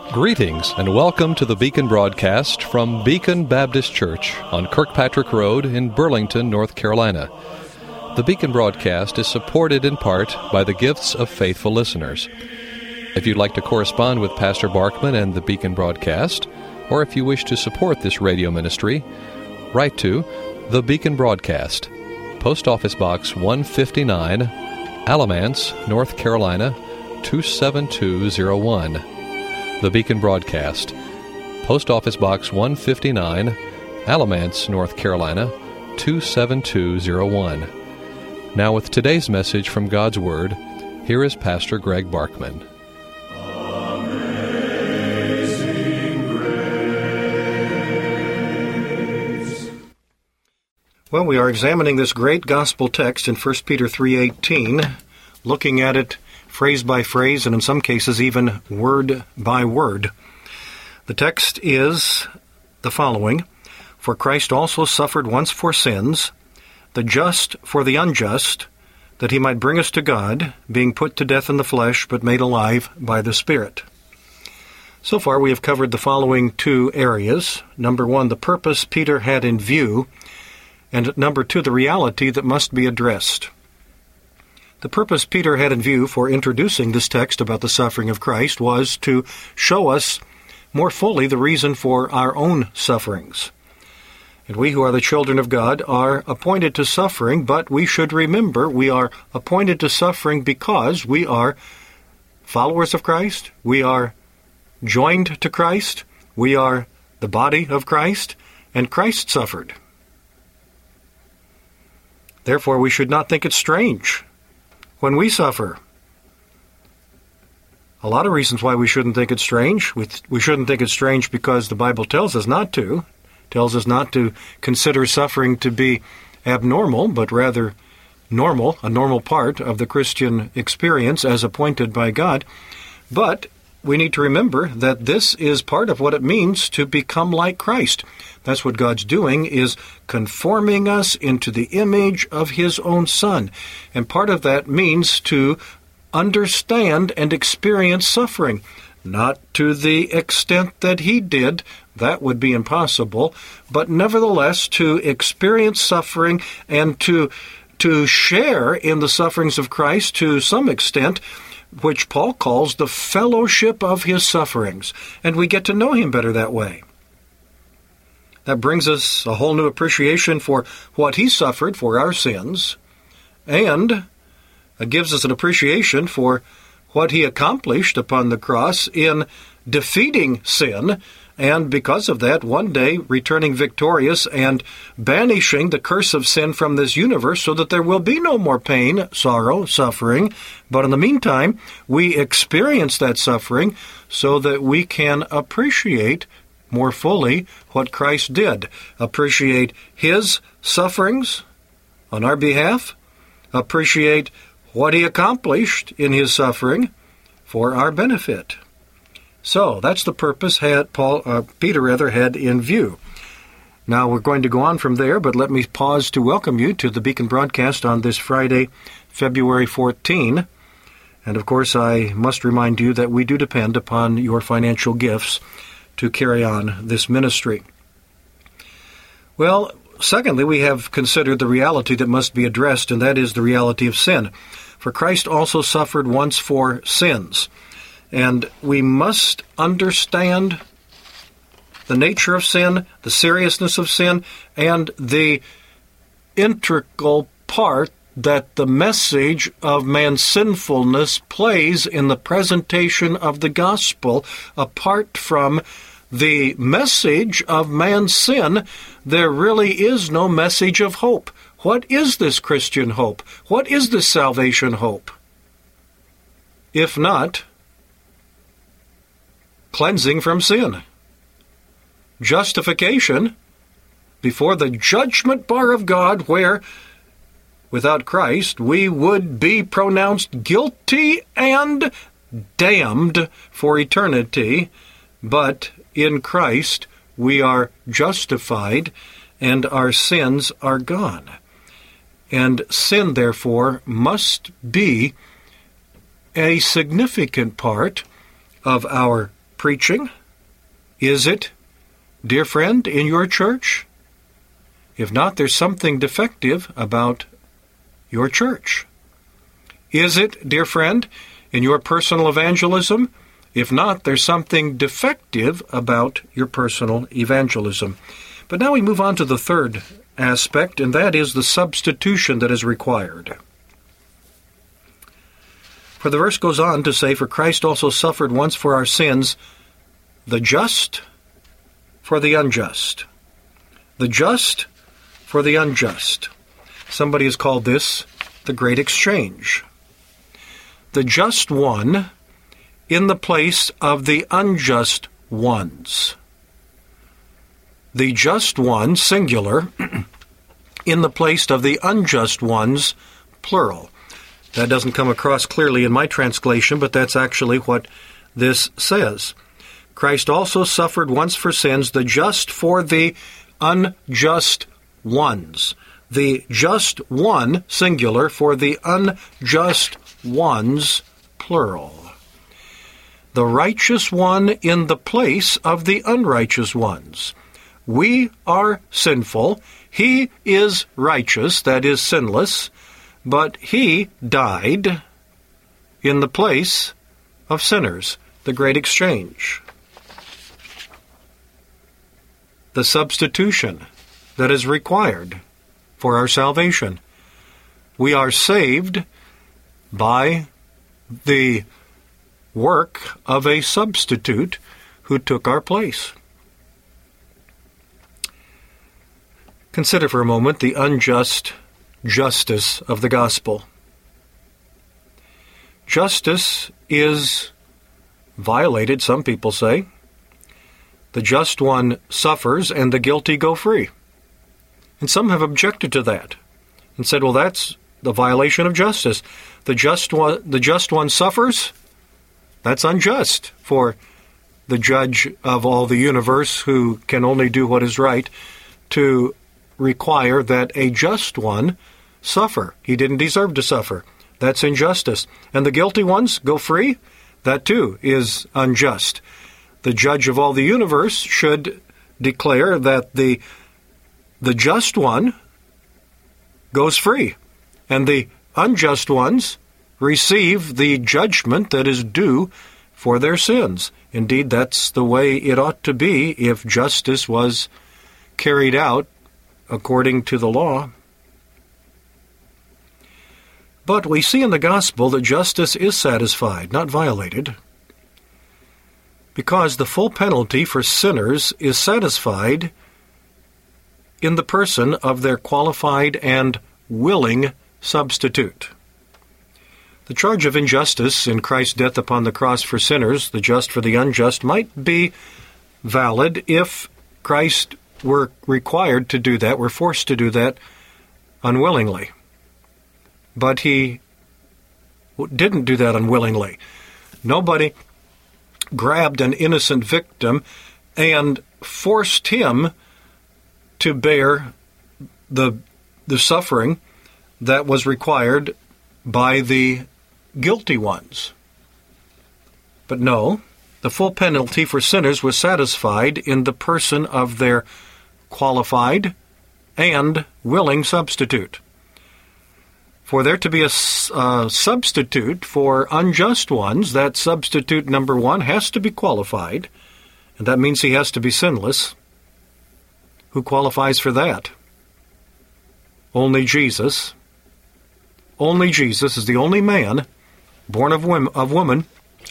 Greetings and welcome to the Beacon broadcast from Beacon Baptist Church on Kirkpatrick Road in Burlington, North Carolina. The Beacon broadcast is supported in part by the gifts of faithful listeners. If you'd like to correspond with Pastor Barkman and the Beacon broadcast, or if you wish to support this radio ministry, write to The Beacon Broadcast, Post Office Box 159, Alamance, North Carolina, 27201. The Beacon Broadcast, Post Office Box 159, Alamance, North Carolina, 27201. Now with today's message from God's Word, here is Pastor Greg Barkman. Well, we are examining this great gospel text in 1 Peter 3:18, looking at it phrase by phrase, and in some cases even word by word. The text is the following: For Christ also suffered once for sins, the just for the unjust, that he might bring us to God, being put to death in the flesh, but made alive by the Spirit. So far we have covered the following two areas. Number one, the purpose Peter had in view, and number two, the reality that must be addressed. The purpose Peter had in view for introducing this text about the suffering of Christ was to show us more fully the reason for our own sufferings. And we who are the children of God are appointed to suffering, but we should remember we are appointed to suffering because we are followers of Christ, we are joined to Christ, we are the body of Christ, and Christ suffered. Therefore, we should not think it strange when we suffer. A lot of reasons why we shouldn't think it strange. We shouldn't think it strange because the Bible tells us not to. It tells us not to consider suffering to be abnormal, but rather normal, a normal part of the Christian experience as appointed by God. But we need to remember that this is part of what it means to become like Christ. That's what God's doing, is conforming us into the image of His own Son. And part of that means to understand and experience suffering. Not to the extent that He did, that would be impossible, but nevertheless to experience suffering and to share in the sufferings of Christ to some extent, which Paul calls the fellowship of His sufferings. And we get to know Him better that way. That brings us a whole new appreciation for what He suffered for our sins, and it gives us an appreciation for what He accomplished upon the cross in defeating sin, and because of that, one day returning victorious and banishing the curse of sin from this universe so that there will be no more pain, sorrow, suffering. But in the meantime, we experience that suffering so that we can appreciate more fully what Christ did. Appreciate His sufferings on our behalf. Appreciate what He accomplished in His suffering for our benefit. So that's the purpose Peter had in view. Now we're going to go on from there, but let me pause to welcome you to the Beacon broadcast on this Friday, February 14. And of course, I must remind you that we do depend upon your financial gifts to carry on this ministry. Well, secondly, we have considered the reality that must be addressed, and that is the reality of sin. For Christ also suffered once for sins. And we must understand the nature of sin, the seriousness of sin, and the integral part that the message of man's sinfulness plays in the presentation of the gospel. Apart from the message of man's sin, there really is no message of hope. What is this Christian hope? What is this salvation hope? If not cleansing from sin, justification before the judgment bar of God, where without Christ we would be pronounced guilty and damned for eternity, but in Christ we are justified and our sins are gone. And sin, therefore, must be a significant part of our preaching? Is it, dear friend, in your church? If not, there's something defective about your church. Is it, dear friend, in your personal evangelism? If not, there's something defective about your personal evangelism. But now we move on to the third aspect, and that is the substitution that is required. For the verse goes on to say, "For Christ also suffered once for our sins, the just for the unjust." The just for the unjust. Somebody has called this the great exchange. The just one in the place of the unjust ones. The just one, singular, in the place of the unjust ones, plural. That doesn't come across clearly in my translation, but that's actually what this says. Christ also suffered once for sins, the just for the unjust ones. The just one, singular, for the unjust ones, plural. The righteous one in the place of the unrighteous ones. We are sinful. He is righteous, that is sinless, but he died in the place of sinners. The great exchange. The substitution that is required for our salvation. We are saved by the work of a substitute who took our place. Consider for a moment the unjust justice of the gospel. Justice is violated, some people say. The just one suffers and the guilty go free. And some have objected to that and said, well, that's the violation of justice. The just one suffers. That's unjust for the judge of all the universe, who can only do what is right, to require that a just one suffer. He didn't deserve to suffer. That's injustice. And the guilty ones go free? That too is unjust. The judge of all the universe should declare that the just one goes free, and the unjust ones receive the judgment that is due for their sins. Indeed, that's the way it ought to be if justice was carried out according to the law. But we see in the gospel that justice is satisfied, not violated, because the full penalty for sinners is satisfied in the person of their qualified and willing substitute. The charge of injustice in Christ's death upon the cross for sinners, the just for the unjust, might be valid if Christ were required to do that, were forced to do that unwillingly. But he didn't do that unwillingly. Nobody grabbed an innocent victim and forced him to bear the suffering that was required by the guilty ones. But no, the full penalty for sinners was satisfied in the person of their qualified and willing substitute. For there to be a substitute for unjust ones, that substitute, number one, has to be qualified, and that means he has to be sinless. Who qualifies for that? Only Jesus. Only Jesus is the only man born of woman,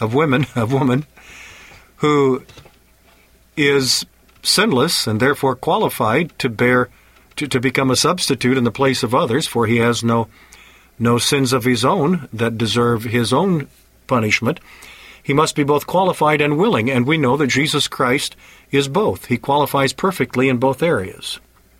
who is sinless and therefore qualified to become a substitute in the place of others, for he has no sins of his own that deserve his own punishment. He must be both qualified and willing, and we know that Jesus Christ is both. He qualifies perfectly in both areas.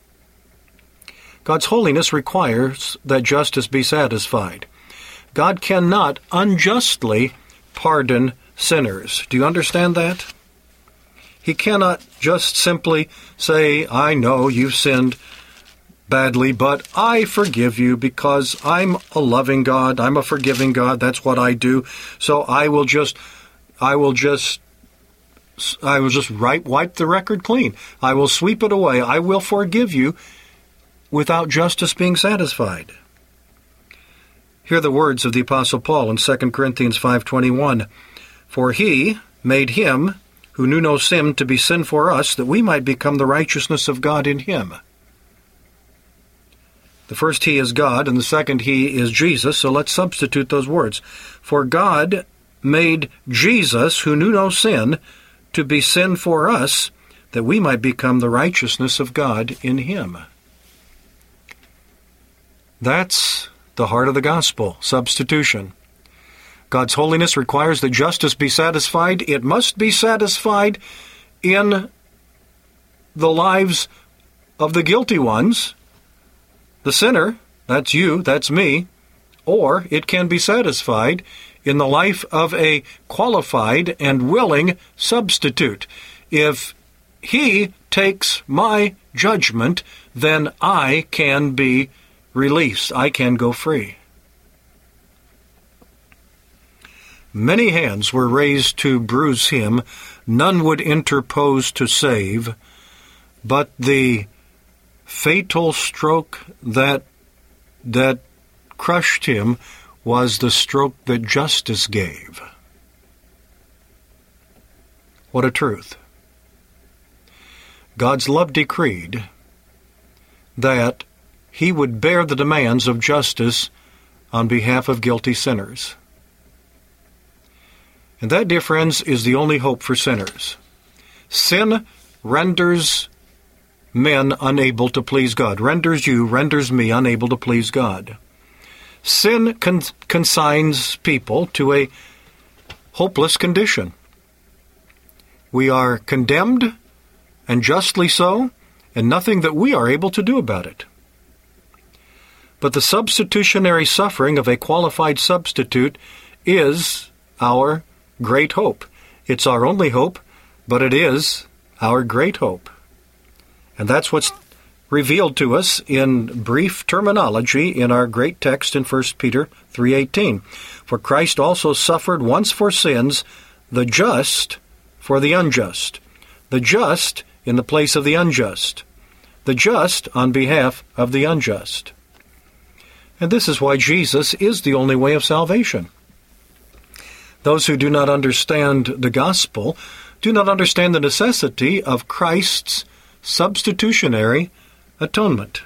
God's holiness requires that justice be satisfied. God cannot unjustly pardon sinners. Do you understand that? He cannot just simply say, I know you've sinned badly, but I forgive you because I'm a loving God, I'm a forgiving God, that's what I do, so I will just wipe the record clean. I will sweep it away. I will forgive you without justice being satisfied. Hear the words of the Apostle Paul in 2 Corinthians 5:21. For he made him who knew no sin to be sin for us, that we might become the righteousness of God in him. The first he is God, and the second he is Jesus, so let's substitute those words. For God made Jesus, who knew no sin, to be sin for us, that we might become the righteousness of God in him. That's the heart of the gospel, substitution. God's holiness requires that justice be satisfied. It must be satisfied in the lives of the guilty ones, the sinner, that's you, that's me, or it can be satisfied in the life of a qualified and willing substitute. If he takes my judgment, then I can be released. I can go free. Many hands were raised to bruise him, none would interpose to save, but the fatal stroke that crushed him was the stroke that justice gave. What a truth. God's love decreed that he would bear the demands of justice on behalf of guilty sinners. And that, dear friends, is the only hope for sinners. Sin renders men unable to please God, renders me unable to please God. Sin consigns people to a hopeless condition. We are condemned, and justly so, and nothing that we are able to do about it. But the substitutionary suffering of a qualified substitute is our great hope. It's our only hope, but it is our great hope. And that's what's revealed to us in brief terminology in our great text in 1 Peter 3:18. For Christ also suffered once for sins, the just for the unjust. The just in the place of the unjust. The just on behalf of the unjust. And this is why Jesus is the only way of salvation. Those who do not understand the gospel do not understand the necessity of Christ's substitutionary atonement.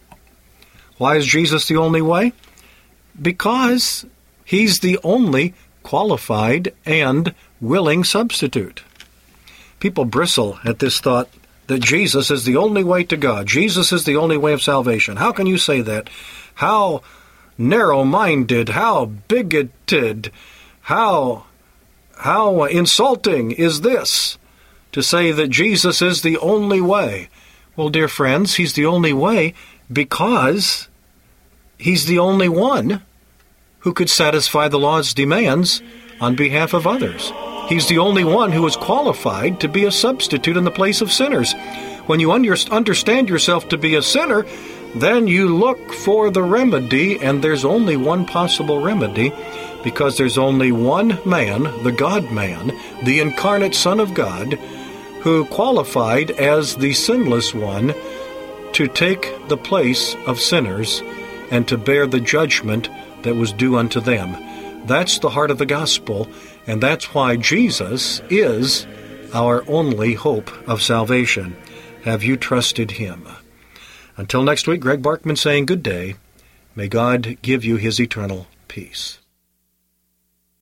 Why is Jesus the only way? Because he's the only qualified and willing substitute. People bristle at this thought that Jesus is the only way to God. Jesus is the only way of salvation. How can you say that? How narrow-minded, how bigoted, how insulting is this to say that Jesus is the only way? Well, dear friends, he's the only way because he's the only one who could satisfy the law's demands on behalf of others. He's the only one who is qualified to be a substitute in the place of sinners. When you understand yourself to be a sinner, then you look for the remedy, and there's only one possible remedy, because there's only one man, the God-man, the incarnate Son of God, who qualified as the sinless one to take the place of sinners and to bear the judgment that was due unto them. That's the heart of the gospel, and that's why Jesus is our only hope of salvation. Have you trusted him? Until next week, Greg Barkman saying good day. May God give you his eternal peace.